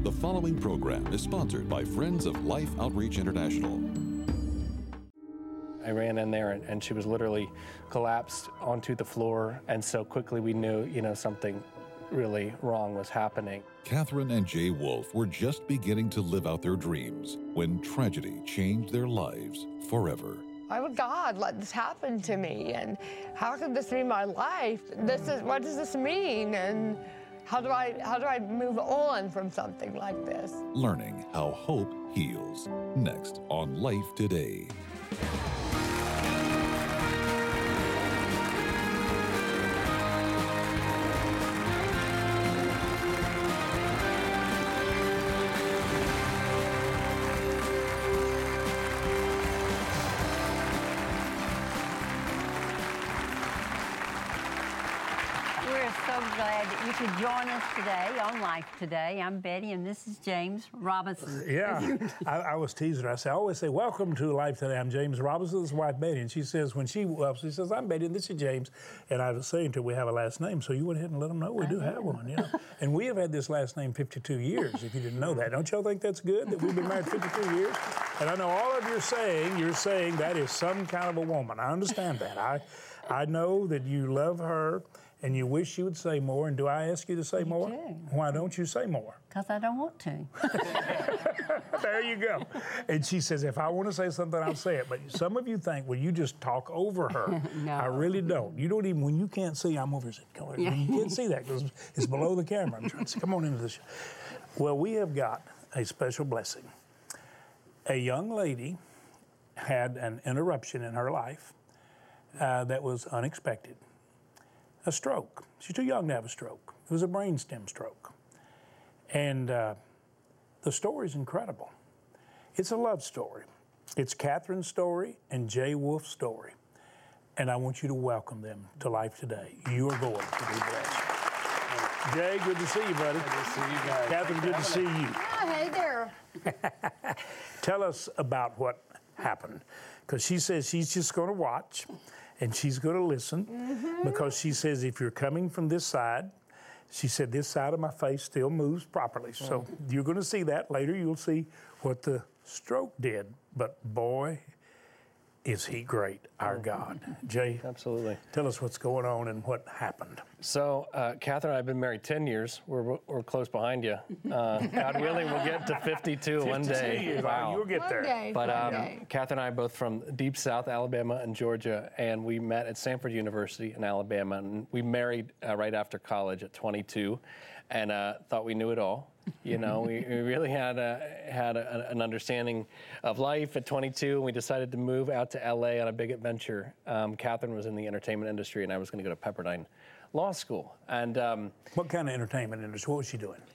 The following program is sponsored by Friends of Life Outreach International. I ran in there and she was literally collapsed onto the floor, and so quickly we knew, something really wrong was happening. Catherine and Jay Wolf were just beginning to live out their dreams when tragedy changed their lives forever. Why would God let this happen to me? And how could this be my life? What does this mean? And how do I move on from something like this? Learning how hope heals. Next on Life Today. Glad that you could join us today on Life Today. I'm Betty, and this is James Robinson. Yeah, I was teasing her. I always say, welcome to Life Today. I'm James Robinson, this is wife Betty. And she says, she says, I'm Betty, and this is James. And I was saying to her, we have a last name, so you went ahead and let them know we do have one, And we have had this last name 52 years, if you didn't know that. Don't y'all think that's good, that we've been married 52 years? And I know all of you're saying that is some kind of a woman. I understand that. I know that you love her, and you wish you would say more. And do I ask you to say more? Do. Why don't you say more? Because I don't want to. There you go. And she says, if I want to say something, I'll say it. But some of you think, well, you just talk over her. No. I really don't. You don't even, when you can't see, I'm over here. Yeah. You can't see that because it's below the camera. I'm trying to say, come on into the show. Well, we have got a special blessing. A young lady had an interruption in her life that was unexpected. A stroke. She's too young to have a stroke. It was a brainstem stroke. And the story's incredible. It's a love story. It's Catherine's story and Jay Wolf's story. And I want you to welcome them to Life Today. You are going to be blessed. Jay, good to see you, buddy. Good to see you guys. Catherine, good to see you. Oh, hey there. Tell us about what happened. Because she says she's just going to watch. And she's going to listen because she says, if you're coming from this side, she said, this side of my face still moves properly. So you're going to see that later. You'll see what the stroke did. But boy, is he great, our God. Jay, Absolutely. Tell us what's going on and what happened. So, Catherine and I have been married 10 years. We're close behind you. God willing, we'll get to 52 one day. Wow. You'll get there. One day. But Catherine and I are both from deep South Alabama and Georgia, and we met at Samford University in Alabama, and we married right after college at 22, and thought we knew it all. We really had an understanding of life at 22, and we decided to move out to LA on a big adventure. Catherine was in the entertainment industry, and I was going to go to Pepperdine Law School. And What kind of entertainment industry? What was she doing?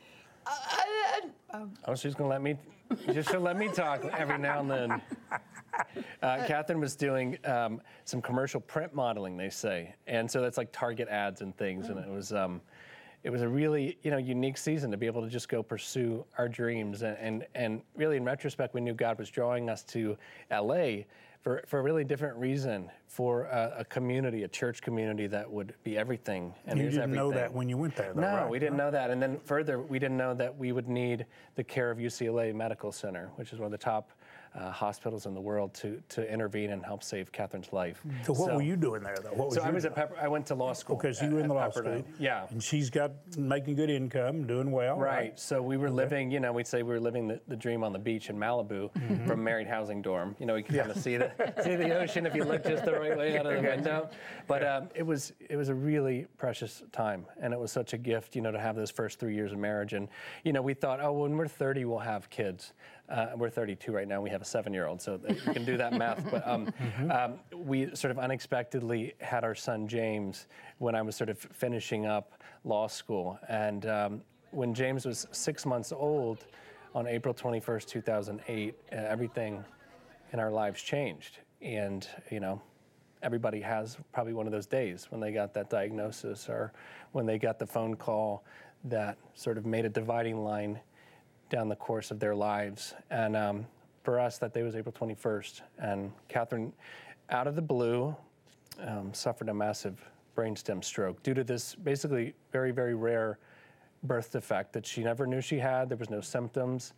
she's going to let me talk every now and then. Catherine was doing some commercial print modeling, they say, and so that's like Target ads and things, and it was a really, unique season to be able to just go pursue our dreams. And really, in retrospect, we knew God was drawing us to LA for a really different reason, for a community, a church community that would be everything. And You is didn't know everything. that when you went there, though, No, right? we didn't know that. And then further, we didn't know that we would need the care of UCLA Medical Center, which is one of the top hospitals in the world, to intervene and help save Catherine's life. So what were you doing there, though? What was I was at I went to law school. Okay, so you were in the law school. Pepperdine. Yeah. And she's making good income, doing well. Right. So we were living, we'd say we were living the dream on the beach in Malibu from married housing dorm. You could kind of see the ocean if you looked just the right way out of the window. But it was a really precious time, and it was such a gift, to have those first 3 years of marriage. And we thought, when we're 30, we'll have kids. We're 32 right now. We have a 7-year-old, so you can do that math. But we sort of unexpectedly had our son James when I was sort of finishing up law school. And when James was 6 months old, on April 21st, 2008, everything in our lives changed. And, everybody has probably one of those days when they got that diagnosis or when they got the phone call that sort of made a dividing line down the course of their lives. And for us, that day was April 21st. And Catherine, out of the blue, suffered a massive brainstem stroke due to this basically very, very rare birth defect that she never knew she had. There was no symptoms,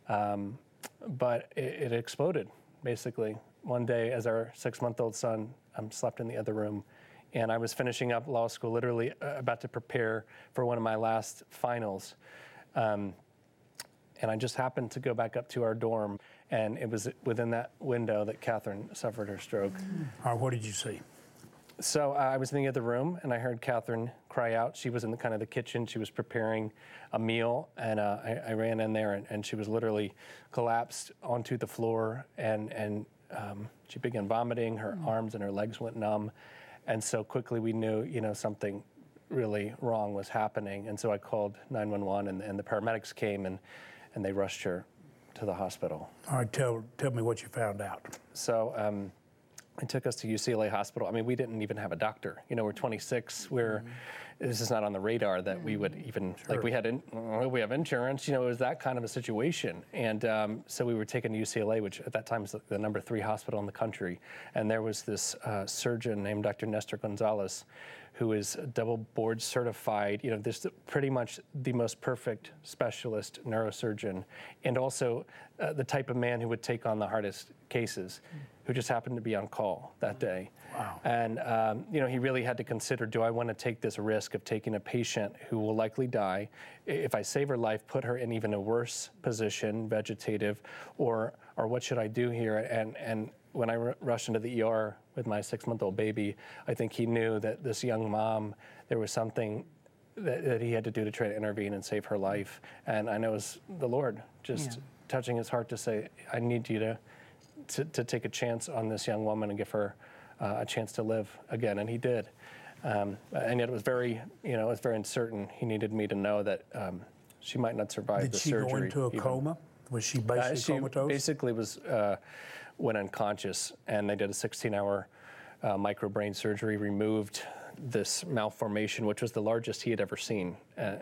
but it exploded, basically. One day, as our 6-month-old son slept in the other room, and I was finishing up law school, literally about to prepare for one of my last finals. And I just happened to go back up to our dorm, and it was within that window that Catherine suffered her stroke. All right, what did you see? So I was in the other room, and I heard Catherine cry out. She was in the kitchen. She was preparing a meal, and I ran in there, and she was literally collapsed onto the floor, and she began vomiting. Her arms and her legs went numb, and so quickly we knew, something really wrong was happening. And so I called 911, and the paramedics came, and they rushed her to the hospital. All right, tell me what you found out. So it took us to UCLA Hospital. I mean, we didn't even have a doctor. We're 26. This is not on the radar that we would even, we have insurance. It was that kind of a situation. And so we were taken to UCLA, which at that time was the number 3 hospital in the country. And there was this surgeon named Dr. Nestor Gonzalez, who is double board certified, this pretty much the most perfect specialist neurosurgeon, and also the type of man who would take on the hardest cases, who just happened to be on call that day. Wow. And, he really had to consider, do I want to take this risk of taking a patient who will likely die? If I save her life, put her in even a worse position, vegetative, or what should I do here? And when I rushed into the ER with my 6-month-old baby, I think he knew that this young mom, there was something that he had to do to try to intervene and save her life. And I know it was the Lord just touching his heart to say, I need you to take a chance on this young woman and give her a chance to live again. And he did. And yet it was very, it was very uncertain. He needed me to know that she might not survive the surgery. Did she go into a coma? Was she basically comatose? She basically went unconscious, and they did a 16-hour microbrain surgery, removed this malformation, which was the largest he had ever seen.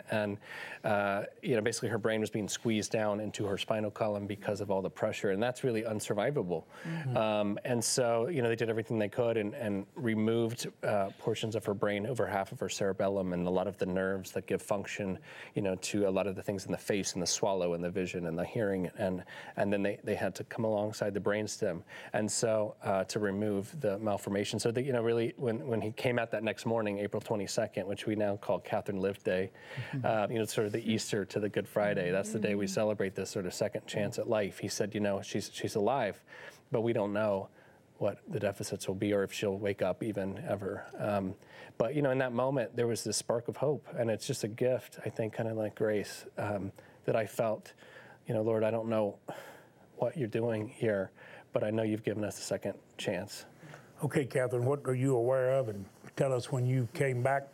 Basically her brain was being squeezed down into her spinal column because of all the pressure, and that's really unsurvivable. And so, they did everything they could and removed portions of her brain, over half of her cerebellum, and a lot of the nerves that give function, to a lot of the things in the face and the swallow and the vision and the hearing, and then they had to come alongside the brainstem, and so to remove the malformation. So that, really, when he came out that next morning, April 22nd, which we now call Catherine Lived Day, it's sort of the Easter to the Good Friday. That's the day we celebrate this sort of second chance at life. He said, she's alive, but we don't know what the deficits will be or if she'll wake up even ever. But, in that moment, there was this spark of hope, and it's just a gift, I think, kind of like grace, that I felt, Lord, I don't know what you're doing here, but I know you've given us a second chance. Okay, Catherine, what are you aware of? And tell us when you came back,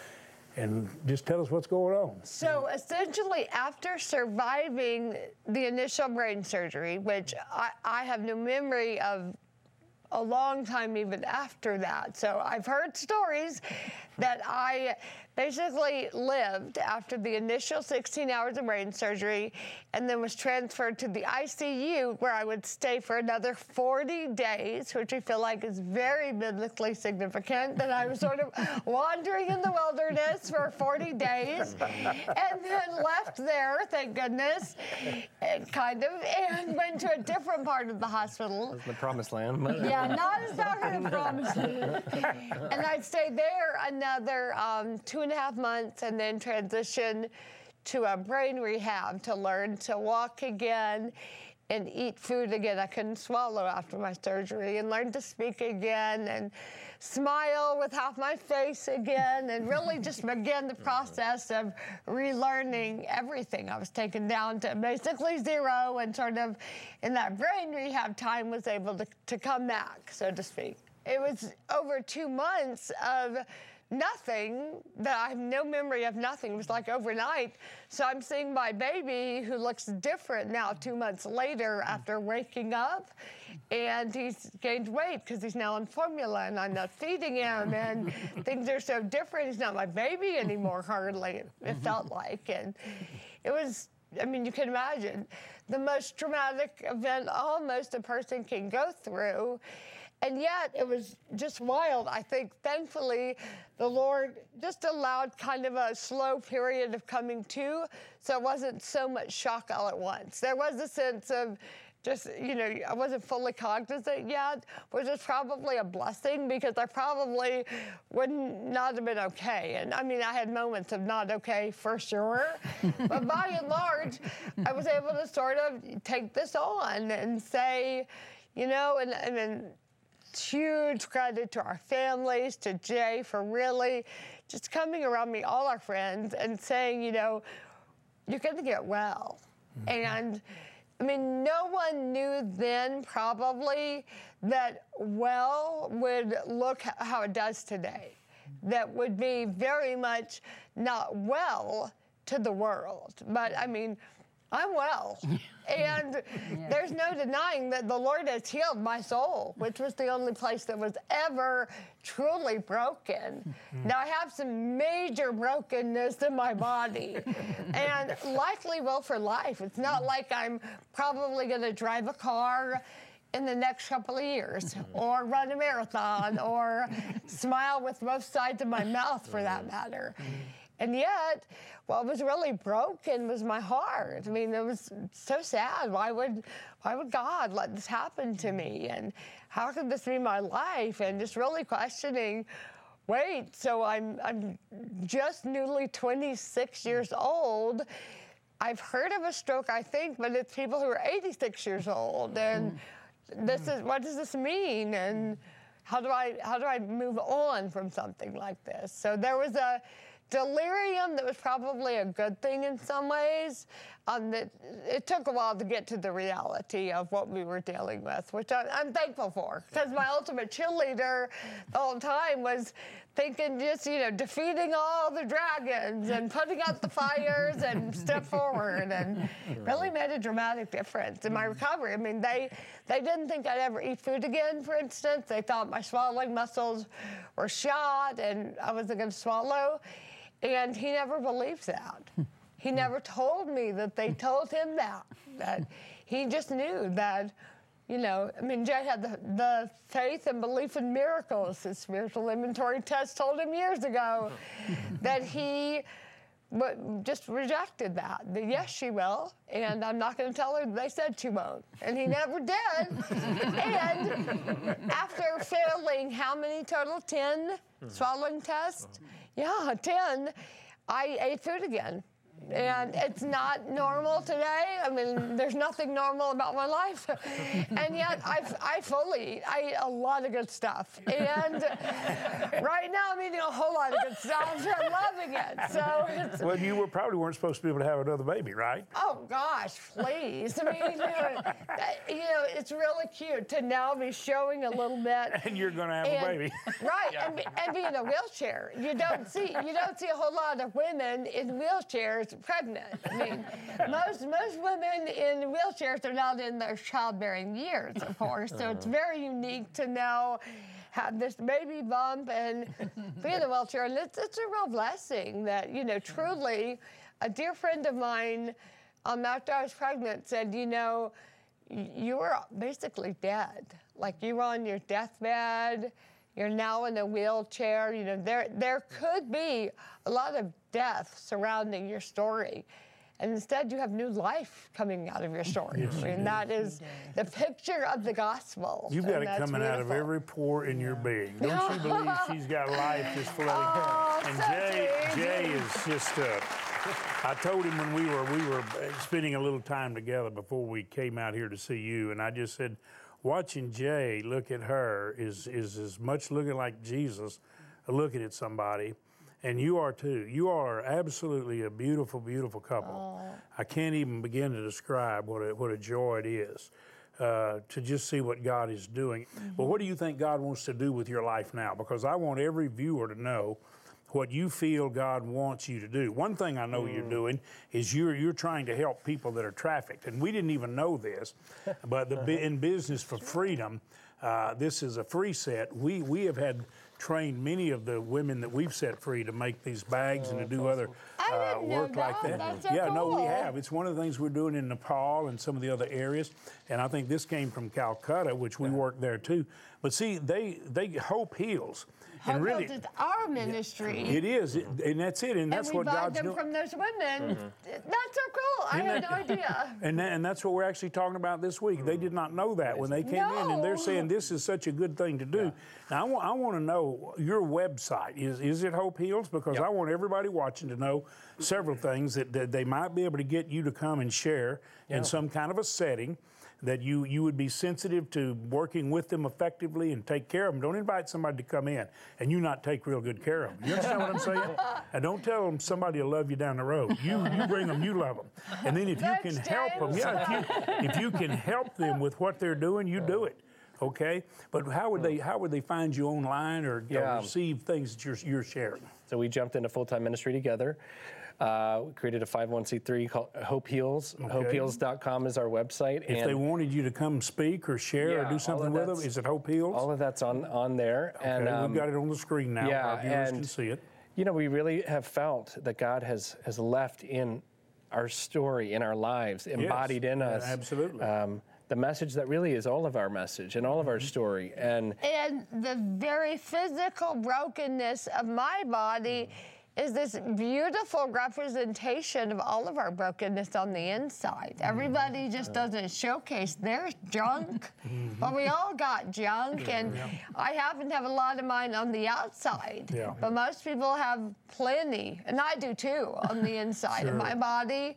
and just tell us what's going on. So essentially, after surviving the initial brain surgery, which I have no memory of a long time even after that. So I've heard stories that I basically lived after the initial 16 hours of brain surgery and then was transferred to the ICU, where I would stay for another 40 days, which I feel like is very biblically significant, that I was sort of wandering in the wilderness for 40 days and then left there, thank goodness, and went to a different part of the hospital. The promised land. Yeah, not exactly the promised land. And I'd stay there another 2.5 months and then transition to a brain rehab to learn to walk again and eat food again. I couldn't swallow after my surgery, and learn to speak again and smile with half my face again, and really just begin the process of relearning everything. I was taken down to basically zero, and sort of in that brain rehab time was able to come back, so to speak. It was over 2 months of nothing, that I have no memory of nothing. It was like overnight. So I'm seeing my baby, who looks different now 2 months later after waking up, and he's gained weight because he's now on formula and I'm not feeding him, and things are so different. He's not my baby anymore, hardly, it felt like. And it was, you can imagine, the most traumatic event almost a person can go through. And yet it was just wild. I think, thankfully, the Lord just allowed kind of a slow period of coming to, so it wasn't so much shock all at once. There was a sense of just, I wasn't fully cognizant yet, which is probably a blessing because I probably would not have been okay. And I mean, I had moments of not okay for sure, but by and large, I was able to sort of take this on and say, and then huge credit to our families, to Jay for really just coming around me, all our friends, and saying, you're going to get well. And I mean, no one knew then probably that well would look how it does today. That would be very much not well to the world. But I mean, I'm well. And there's no denying that the Lord has healed my soul, which was the only place that was ever truly broken. Now, I have some major brokenness in my body, and likely will for life. It's not like I'm probably going to drive a car in the next couple of years, or run a marathon, or smile with both sides of my mouth, for that matter. And yet, what was really broken was my heart. I mean, it was so sad. Why would God let this happen to me? And how could this be my life? And just really questioning, wait, so I'm just newly 26 years old. I've heard of a stroke, I think, but it's people who are 86 years old. And what does this mean? And how do I move on from something like this? So there was a delirium that was probably a good thing in some ways. That it took a while to get to the reality of what we were dealing with, which I'm thankful for, because my ultimate cheerleader the whole time was thinking just, defeating all the dragons and putting out the fires and step forward, and really made a dramatic difference in my recovery. I mean, they didn't think I'd ever eat food again, for instance. They thought my swallowing muscles were shot and I wasn't going to swallow. And he never believed that. He never told me that they told him that he just knew that, Jay had the faith and belief in miracles. His spiritual inventory test told him years ago that he just rejected that. Yes, she will, and I'm not going to tell her they said she won't. And he never did. And after failing how many total? 10 swallowing tests? Yeah, 10. I ate food again. And it's not normal today. I mean, there's nothing normal about my life. And yet, I fully eat. I eat a lot of good stuff. And right now, I'm eating a whole lot of good stuff. I'm loving it. So well, you probably weren't supposed to be able to have another baby, right? Oh, gosh, please. I mean, it's really cute to now be showing a little bit. And you're going to have a baby. Right, and be in a wheelchair. You don't see a whole lot of women in wheelchairs pregnant. I mean, most women in wheelchairs are not in their childbearing years, of course. So it's very unique to now have this baby bump and be in a wheelchair. And it's a real blessing that, truly, a dear friend of mine, after I was pregnant, said, you were basically dead. Like, you were on your deathbed. You're now in a wheelchair. There could be a lot of death surrounding your story. And instead, you have new life coming out of your story. Yes, I mean, that is the picture of the gospel. You've got it coming out of every pore in your being. Don't you believe she's got life just flooding? Oh, and so Jay is just, I told him when we were spending a little time together before we came out here to see you, and I just said, watching Jay look at her is as much looking like Jesus looking at somebody. And you are too. You are absolutely a beautiful, beautiful couple. Oh. I can't even begin to describe what a joy it is to just see what God is doing. Mm-hmm. But what do you think God wants to do with your life now? Because I want every viewer to know what you feel God wants you to do. One thing I know you're doing is you're trying to help people that are trafficked. And we didn't even know this, but in Business for Freedom, this is a free set. We have had trained many of the women that we've set free to make these bags and to do other I didn't know work like that. that. That's so Yeah, no, we cool. have. It's one of the things we're doing in Nepal and some of the other areas. And I think this came from Calcutta, which we work there too. But see, they Hope Heals. And really, it's our ministry. it is, and that's it, and that's and we what buy God's them doing. from those women. That's so cool. I had no idea. And that's what we're actually talking about this week. They did not know that when they came in, and they're No. saying this is such a good thing to do. Now, I want to know your website. Is it Hope Heals? Because I want everybody watching to know several things that they might be able to get you to come and share in some kind of a setting, that you would be sensitive to working with them effectively and take care of them. Don't invite somebody to come in and you not take real good care of them. You understand what I'm saying? And don't tell them somebody will love you down the road. You bring them, you love them. And then if you can help them, if you can help them with what they're doing, you do it. Okay? But how would they find you online or receive things that you're sharing? So we jumped into full-time ministry together. We created a 501c3 called Hope Heals. Okay. HopeHeals.com is our website. If they wanted you to come speak or share or do something with them, is it Hope Heals? All of that's on there. Okay, And we've got it on the screen now. yeah, Our viewers and can see it. You know, we really have felt that God has left in our story, in our lives, embodied in us. Absolutely. The message that really is all of our message and all of our story. And the very physical brokenness of my body is this beautiful representation of all of our brokenness on the inside. Everybody just doesn't showcase their junk, but we all got junk, and I happen to have a lot of mine on the outside, but most people have plenty, and I do too, on the inside of my body.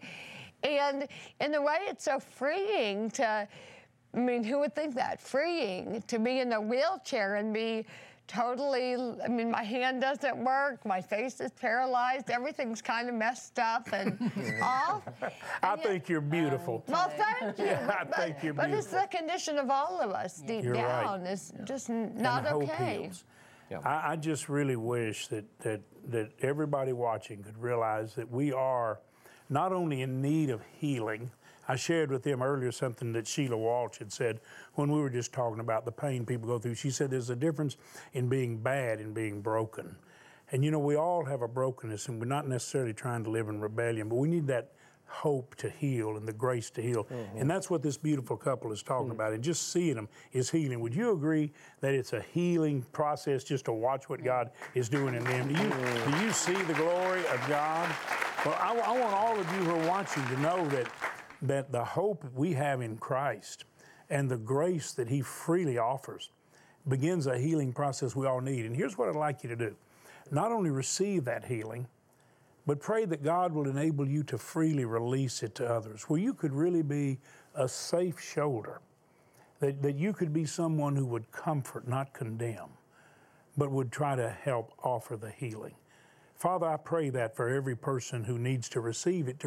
And in a way, it's so freeing to, I mean, who would think that? Freeing to be in a wheelchair and be totally, I mean, my hand doesn't work, my face is paralyzed, everything's kind of messed up and off. I think you're beautiful. Well, thank you. I think you're but it's beautiful. the condition of all of us deep You're down. right. It's just not And Hope okay. Heals. I just really wish that everybody watching could realize that we are not only in need of healing. I shared with them earlier something that Sheila Walsh had said when we were just talking about the pain people go through. She said there's a difference in being bad and being broken. And you know, we all have a brokenness, and we're not necessarily trying to live in rebellion, but we need that hope to heal and the grace to heal. And that's what this beautiful couple is talking about. And just seeing them is healing. Would you agree that it's a healing process just to watch what God is doing in them? Do you see the glory of God? Well, I want all of you who are watching to know that the hope we have in Christ and the grace that He freely offers begins a healing process we all need. And here's what I'd like you to do. Not only receive that healing, but pray that God will enable you to freely release it to others, where you could really be a safe shoulder, that you could be someone who would comfort, not condemn, but would try to help offer the healing. Father, I pray that for every person who needs to receive it,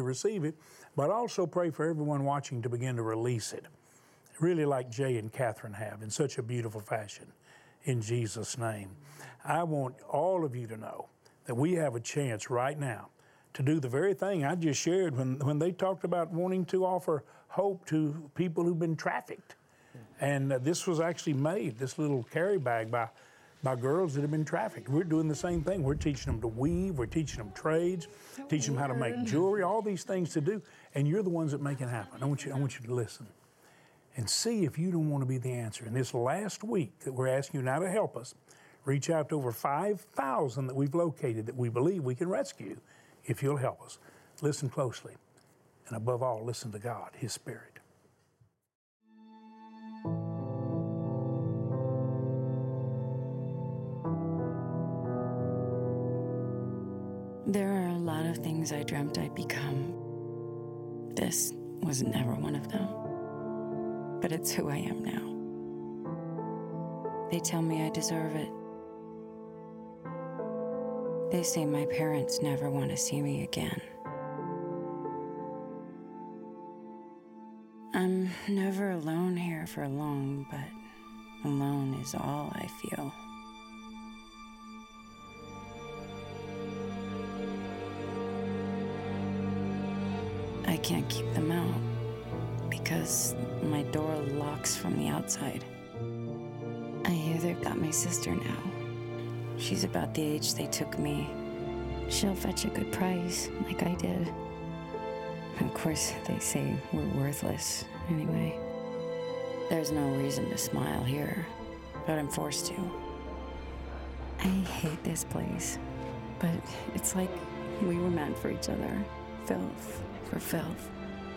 but also pray for everyone watching to begin to release it, really like Jay and Catherine have in such a beautiful fashion. In Jesus' name. I want all of you to know that we have a chance right now to do the very thing I just shared when they talked about wanting to offer hope to people who've been trafficked. And this was actually made, this little carry bag, by girls that have been trafficked. We're doing the same thing. We're teaching them to weave, we're teaching them trades, teaching them how to make jewelry, all these things to do. And you're the ones that make it happen. I want you to listen and see if you don't want to be the answer. In this last week that we're asking you now to help us, reach out to over 5,000 that we've located that we believe we can rescue if you'll help us. Listen closely. And above all, listen to God, His Spirit. There are a lot of things I dreamt I'd become. This was never one of them. But it's who I am now. They tell me I deserve it. They say my parents never want to see me again. I'm never alone here for long, but alone is all I feel. I can't keep them out because my door locks from the outside. I hear they've got my sister now, she's about the age they took me. She'll fetch a good price, like I did. Of course, they say we're worthless anyway. There's no reason to smile here, but I'm forced to. I hate this place, but it's like we were meant for each other. Filth for filth.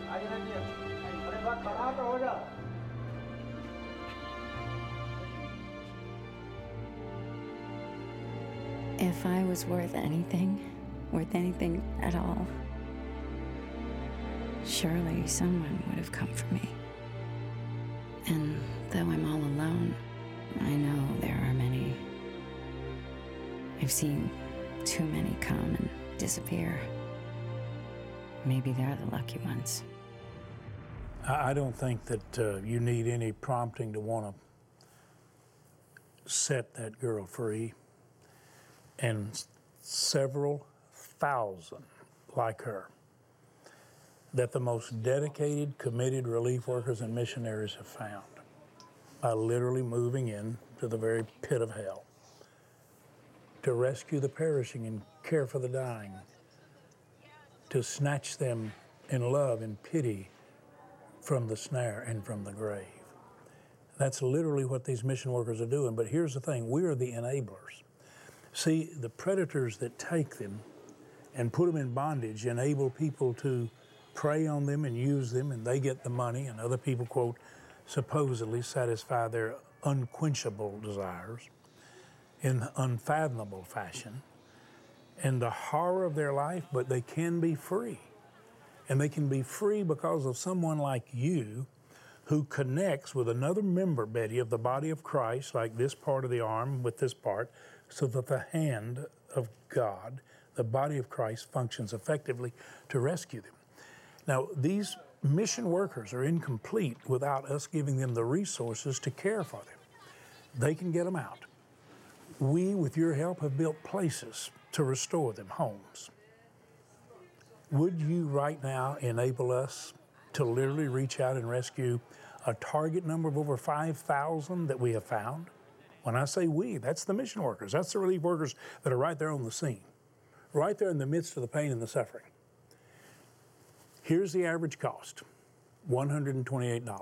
If I was worth anything at all, surely someone would have come for me. And though I'm all alone, I know there are many. I've seen too many come and disappear. Maybe they're the lucky ones. I don't think that you need any prompting to want to set that girl free. And several thousand like her that the most dedicated, committed relief workers and missionaries have found by literally moving in to the very pit of hell to rescue the perishing and care for the dying, to snatch them in love and pity from the snare and from the grave. That's literally what these mission workers are doing. But here's the thing, we are the enablers. See, the predators that take them and put them in bondage enable people to prey on them and use them, and they get the money, and other people, quote, supposedly satisfy their unquenchable desires in unfathomable fashion. And the horror of their life, but they can be free. And they can be free because of someone like you who connects with another member, Betty, of the body of Christ, like this part of the arm with this part, so that the hand of God, the body of Christ, functions effectively to rescue them. Now, these mission workers are incomplete without us giving them the resources to care for them. They can get them out. We, with your help, have built places to restore them, homes. Would you right now enable us to literally reach out and rescue a target number of over 5,000 that we have found? When I say we, that's the mission workers. That's the relief workers that are right there on the scene, right there in the midst of the pain and the suffering. Here's the average cost, $128.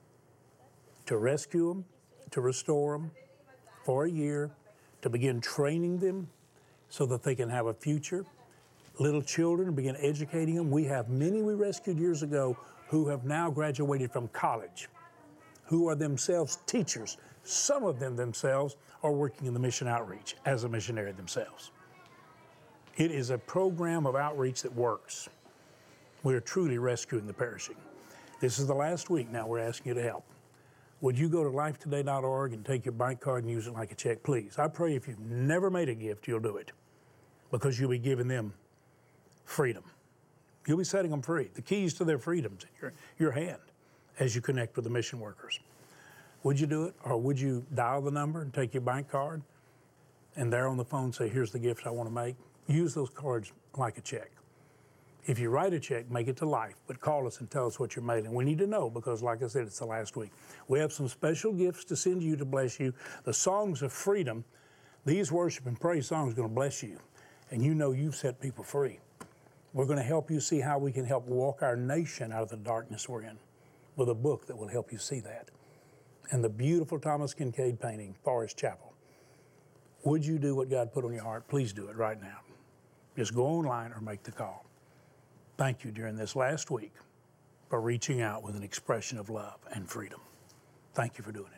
To rescue them, to restore them for a year, to begin training them so that they can have a future. Little children, begin educating them. We have many we rescued years ago who have now graduated from college, who are themselves teachers. Some of them themselves are working in the mission outreach as a missionary themselves. It is a program of outreach that works. We are truly rescuing the perishing. This is the last week now we're asking you to help. Would you go to lifetoday.org and take your bank card and use it like a check, please? I pray if you've never made a gift, you'll do it, because you'll be giving them freedom. You'll be setting them free. The keys to their freedom's in your hand as you connect with the mission workers. Would you do it, or would you dial the number and take your bank card and there on the phone say, here's the gift I want to make? Use those cards like a check. If you write a check, make it to Life, but call us and tell us what you're mailing. We need to know because, like I said, it's the last week. We have some special gifts to send you to bless you. The Songs of Freedom, these worship and praise songs are going to bless you, and you know you've set people free. We're going to help you see how we can help walk our nation out of the darkness we're in with a book that will help you see that. And the beautiful Thomas Kincaid painting, Forest Chapel. Would you do what God put on your heart? Please do it right now. Just go online or make the call. Thank you during this last week for reaching out with an expression of love and freedom. Thank you for doing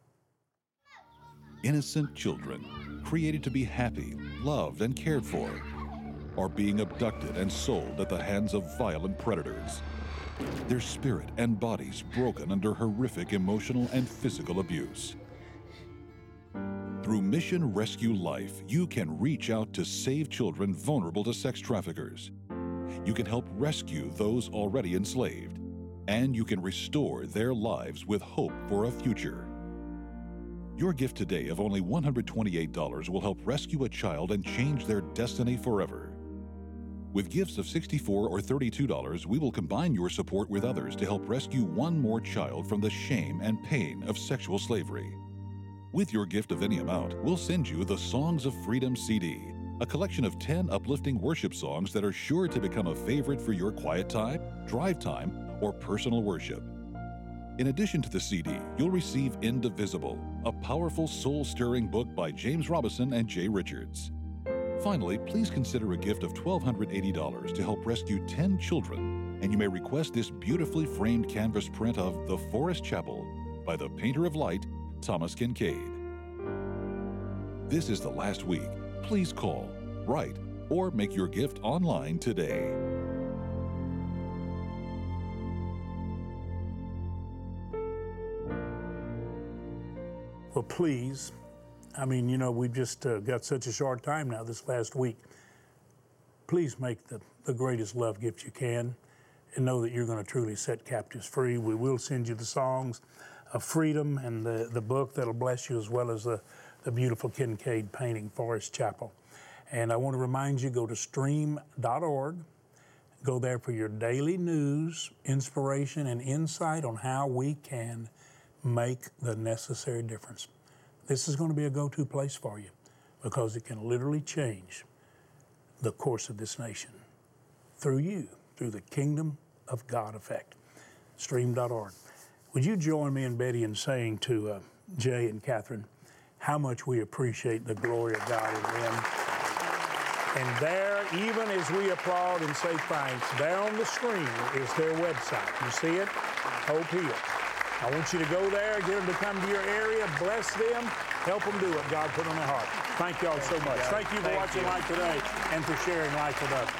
it. Innocent children, created to be happy, loved, and cared for, are being abducted and sold at the hands of violent predators. Their spirit and bodies broken under horrific emotional and physical abuse. Through Mission Rescue Life, you can reach out to save children vulnerable to sex traffickers. You can help rescue those already enslaved, and you can restore their lives with hope for a future. Your gift today of only $128 will help rescue a child and change their destiny forever. With gifts of $64 or $32, we will combine your support with others to help rescue one more child from the shame and pain of sexual slavery. With your gift of any amount, we'll send you the Songs of Freedom CD, a collection of 10 uplifting worship songs that are sure to become a favorite for your quiet time, drive time, or personal worship. In addition to the CD, you'll receive Indivisible, a powerful soul-stirring book by James Robison and Jay Richards. Finally, please consider a gift of $1,280 to help rescue 10 children, and you may request this beautifully framed canvas print of The Forest Chapel by the painter of light, Thomas Kincaid. This is the last week. Please call, write, or make your gift online today. Well, please, I mean, you know, we've just got such a short time now this last week. Please make the greatest love gift you can and know that you're going to truly set captives free. We will send you the songs of freedom and the book that'll bless you, as well as the beautiful Kincaid painting, Forest Chapel. And I want to remind you, go to stream.org. Go there for your daily news, inspiration, and insight on how we can make the necessary difference. This is going to be a go-to place for you because it can literally change the course of this nation through you, through the Kingdom of God effect. Stream.org. Would you join me and Betty in saying to Jay and Catherine how much we appreciate the glory of God in them? And there, even as we applaud and say thanks, there on the screen is their website. You see it? Hope Heals. I want you to go there, get them to come to your area, bless them, help them do what God put on their heart. Thank you all so much. Thank you for watching Life Today and for sharing life with others.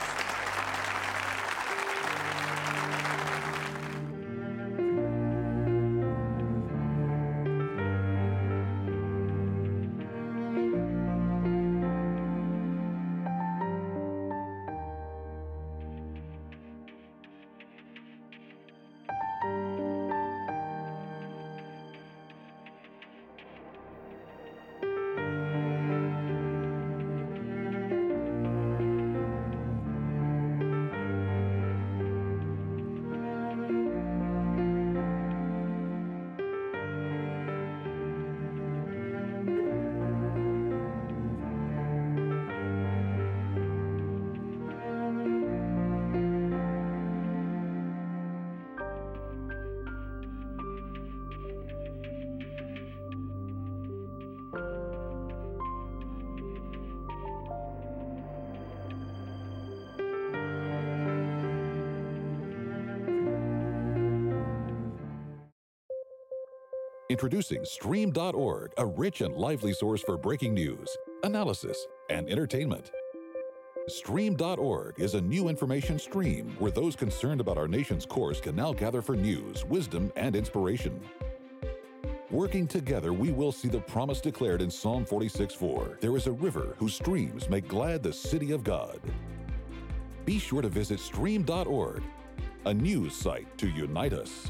Introducing Stream.org, a rich and lively source for breaking news, analysis, and entertainment. Stream.org is a new information stream where those concerned about our nation's course can now gather for news, wisdom, and inspiration. Working together, we will see the promise declared in Psalm 46:4. There is a river whose streams make glad the city of God. Be sure to visit Stream.org, a news site to unite us.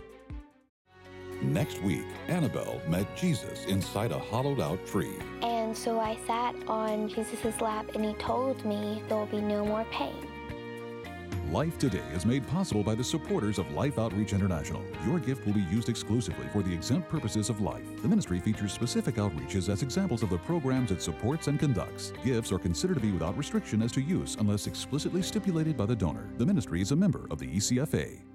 Next week, Annabelle met Jesus inside a hollowed-out tree. And so I sat on Jesus' lap, and he told me there will be no more pain. Life Today is made possible by the supporters of Life Outreach International. Your gift will be used exclusively for the exempt purposes of life. The ministry features specific outreaches as examples of the programs it supports and conducts. Gifts are considered to be without restriction as to use unless explicitly stipulated by the donor. The ministry is a member of the ECFA.